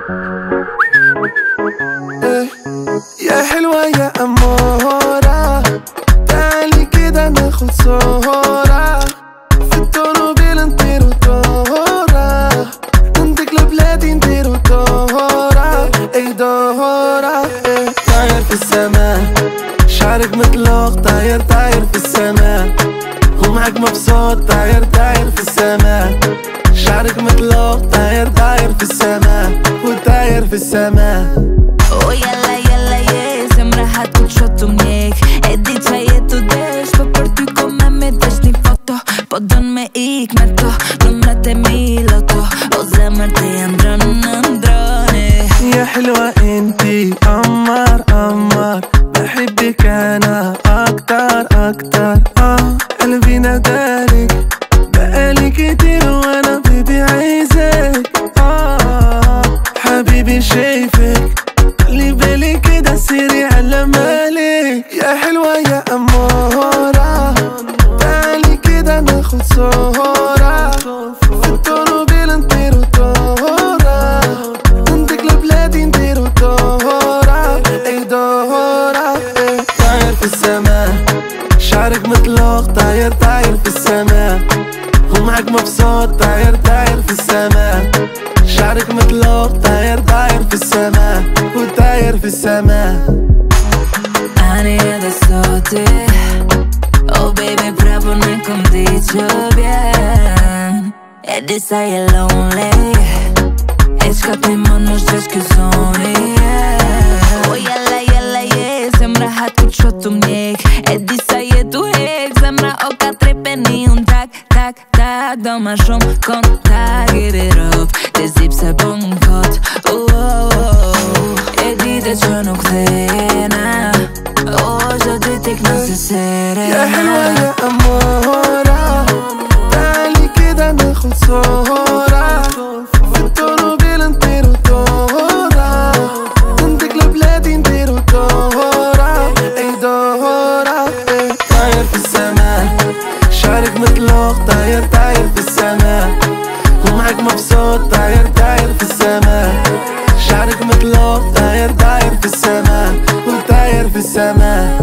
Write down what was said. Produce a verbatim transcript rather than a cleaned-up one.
إيه يا حلوة يا أمورة، تعالي كده ناخد صورة في الطوموبيل نطير وطورة، ننطق لبلادي ندير دورة. اي دورة إيه طاير في السماء، شعرك مطلق طاير طاير في السماء، ومعك مبسوط طاير طاير في السماء، شعرك مطلق طاير طاير في السماء وطاير في السماء. Oh yalla yalla yeah, sembra hatku çotu mjek. E di qa jetu desh, po për ty ko me me desh një foto, po don me ik me to, numrat e mi loto, o zemër të jandron në ndroni. يا حلوة انتي قمر قمر، بحبك انا اكتر اكتر. اه قلبي نادالك بقالي كتير وانا بيبي عايزك. اه حبيبي شايفك خلي بالي كده سيري على مالك. يا حلوة يا أمورة، تعالي كده ناخد صورة في الطوموبيل نطير دورة، ننطق لبلادي ندير دورة. اي دورة إيه طاير في السماء، شعرك مطلق طاير طاير في السماء، ومعك مبسوط طاير طاير في السماء، شعرك مطلق طاير طاير في السماء وطاير في السماء. Ani edhe soti, oh baby prapë në kom di që vjen. E di sa je lonely, e qka ti mon është veç ky zoni, yeah. Oh jella jella je, zemra hatu qotu mjek. E di sa je tu hek, zemra o ka trepe një un tak, tak, tak. Do ma shumë kontak, give it up, të zip se bëm kot, oh, oh, oh. E di dhe që nuk thena, يا حلوة يا أمورة، تعالي كده ناخد صورة في الطوموبيل نطير دورة، ننطق لبلادي ندير دورة. اي دورة إيه طاير في السماء، شعرك مطلق طاير طاير في السماء، ومعك مبسوط طاير طاير في السماء، شعرك مطلق طاير طاير في السماء وطاير في السماء.